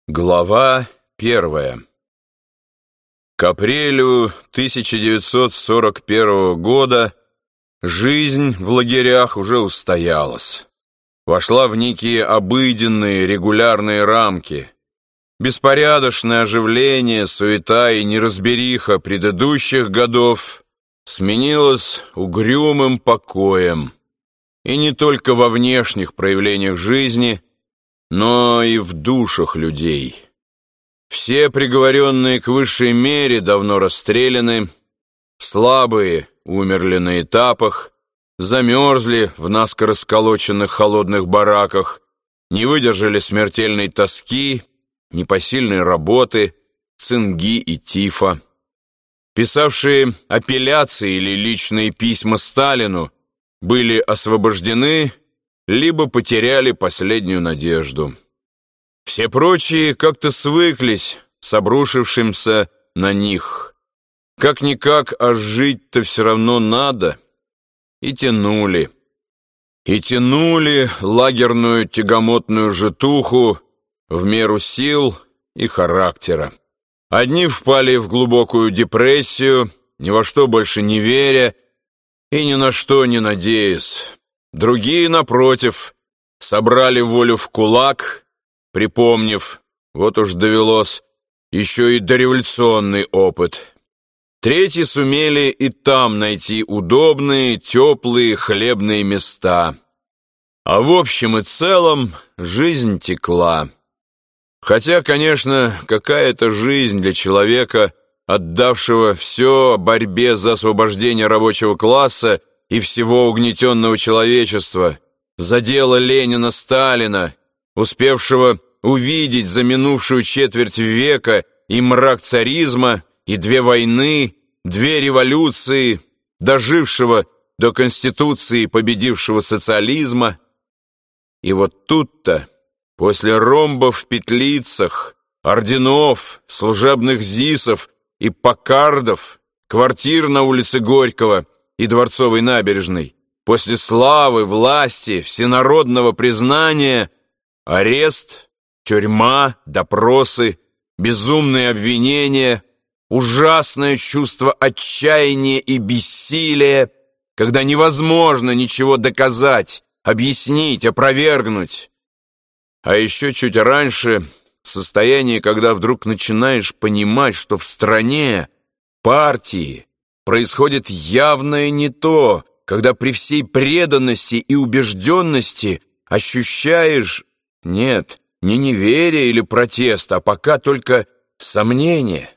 Глава 1. К апрелю 1941 года жизнь в лагерях уже устоялась. Вошла в некие обыденные регулярные рамки. Беспорядочное оживление, суета и неразбериха предыдущих годов сменилось угрюмым покоем. И не только во внешних проявлениях жизни, но и в душах людей. Все приговоренные к высшей мере давно расстреляны, слабые умерли на этапах, замерзли в наскоро сколоченных холодных бараках, не выдержали смертельной тоски, непосильной работы, цинги и тифа. Писавшие апелляции или личные письма Сталину были освобождены, либо потеряли последнюю надежду. Все прочие как-то свыклись с обрушившимся на них. Как-никак, а жить-то все равно надо. И тянули. И тянули лагерную тягомотную житуху в меру сил и характера. Одни впали в глубокую депрессию, ни во что больше не веря и ни на что не надеясь. Другие, напротив, собрали волю в кулак, припомнив, вот уж довелось, еще и дореволюционный опыт. Третьи сумели и там найти удобные, теплые хлебные места. А в общем и целом жизнь текла. Хотя, конечно, какая-то жизнь для человека, отдавшего все борьбе за освобождение рабочего класса и всего угнетенного человечества, за дело Ленина-Сталина, успевшего увидеть за минувшую четверть века и мрак царизма, и 2 войны, 2 революции, дожившего до Конституции победившего социализма. И вот тут-то, после ромбов в петлицах, орденов, служебных ЗИСов и покардов, квартир на улице Горького и Дворцовой набережной, после славы, власти, всенародного признания, арест, тюрьма, допросы, безумные обвинения, ужасное чувство отчаяния и бессилия, когда невозможно ничего доказать, объяснить, опровергнуть. А еще чуть раньше состояние, когда вдруг начинаешь понимать, что в стране, партии, происходит явное не то, когда при всей преданности и убежденности ощущаешь, нет, не неверие или протест, а пока только сомнение.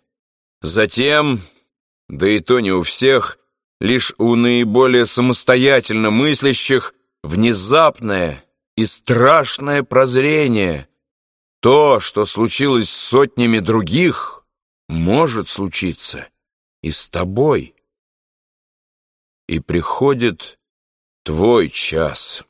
Затем, да и то не у всех, лишь у наиболее самостоятельно мыслящих, внезапное и страшное прозрение. То, что случилось с сотнями других, может случиться и с тобой. И приходит твой час.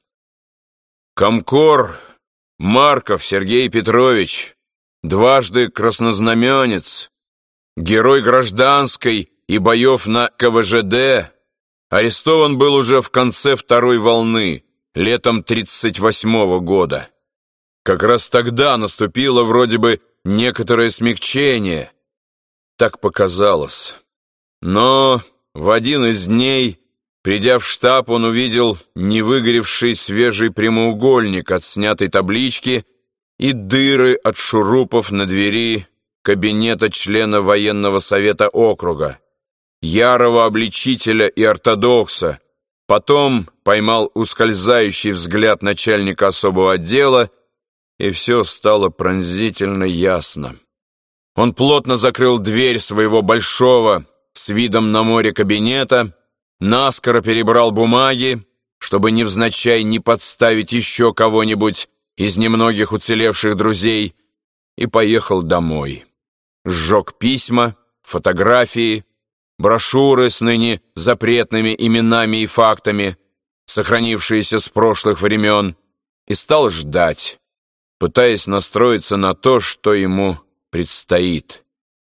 Комкор Марков Сергей Петрович, дважды краснознаменец, герой гражданской и боев на КВЖД, арестован был уже в конце второй волны, летом 1938 года. Как раз тогда наступило вроде бы некоторое смягчение. Так показалось. Но в один из дней, придя в штаб, он увидел невыгоревший свежий прямоугольник от снятой таблички и дыры от шурупов на двери кабинета члена военного совета округа, ярого обличителя и ортодокса. Потом поймал ускользающий взгляд начальника особого отдела, и все стало пронзительно ясно. Он плотно закрыл дверь своего большого с видом на море кабинета, наскоро перебрал бумаги, чтобы невзначай не подставить еще кого-нибудь из немногих уцелевших друзей, и поехал домой. Сжег письма, фотографии, брошюры с ныне запретными именами и фактами, сохранившиеся с прошлых времен, и стал ждать, пытаясь настроиться на то, что ему предстоит.